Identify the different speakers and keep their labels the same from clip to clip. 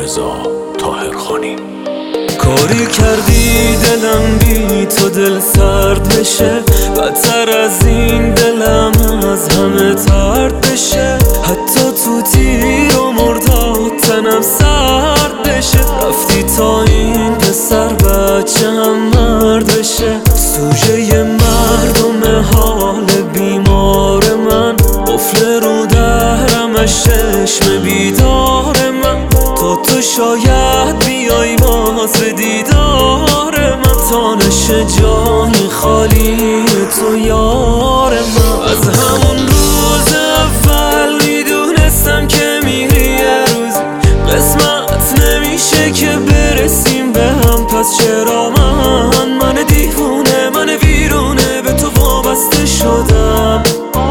Speaker 1: رضا طاهرخانی.
Speaker 2: کاری کردی دلم بی تو دل سرد بشه، بدتر از این دلم از همه ترد بشه. حتی تو تیر و مرداد تنم سرد بشه. رفتی تا این پسر بچه هم مرد بشه. سوژه مردم حال بیمار من، قفل رو درم از چشم بیدار من. تو شاید بیای باز به دیدار من، تا نشه جای خالی تو یار من. از همون روز اول میدونستم که میری یه روز، قسمت نمیشه که برسیم به هم. پس چرا من دیوونه، من ویرونه به تو وابسته شدم.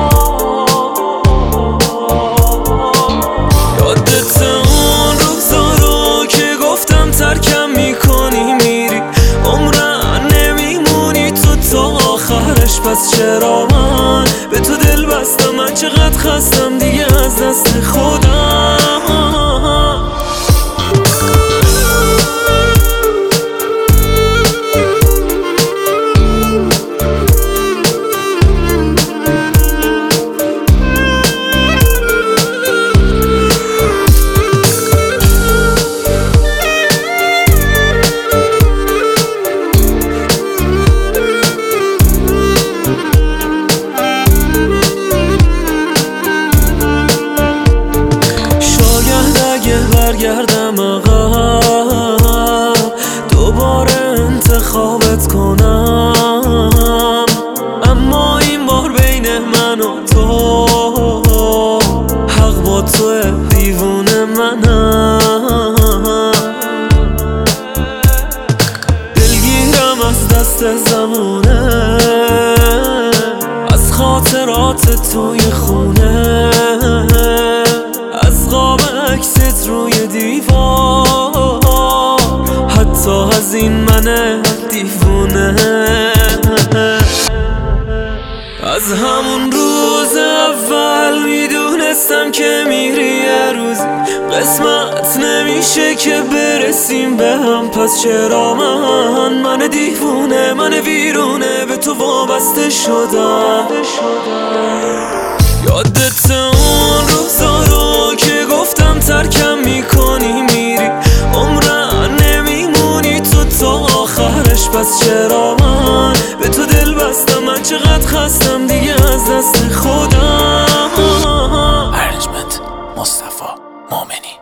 Speaker 2: یادت اون روزا رو که گفتم ترکم میکنی میری، عمرن نمیمونی تو تا آخرش. پس چرا من به تو دل بستم؟ من چقدر خستم دیگه از دست خودم. برگردم عقب، دوباره انتخابت کنم، اما این بار بین من و تو حق با تو، دیوونه منم. دلگیرم از دست زمونه، از خاطرات توی خونه، از قاب عکست روی دیوار، حتی از این من دیوونه. از همون روز اول میدونستم که میری یه روز، قسمت نمیشه که برسیم به هم. پس چرا من دیوونه، من ویرونه به تو وابسته شدم. یادت اون روزا رو که گفتم ترکم میکنی میری، عمرن نمیمونی تو تا آخرش. پس چرا من به تو دل بستم؟ من چقدر خستم دیگه از دست خودم.
Speaker 1: ارنجمنت مصطفی مومنی.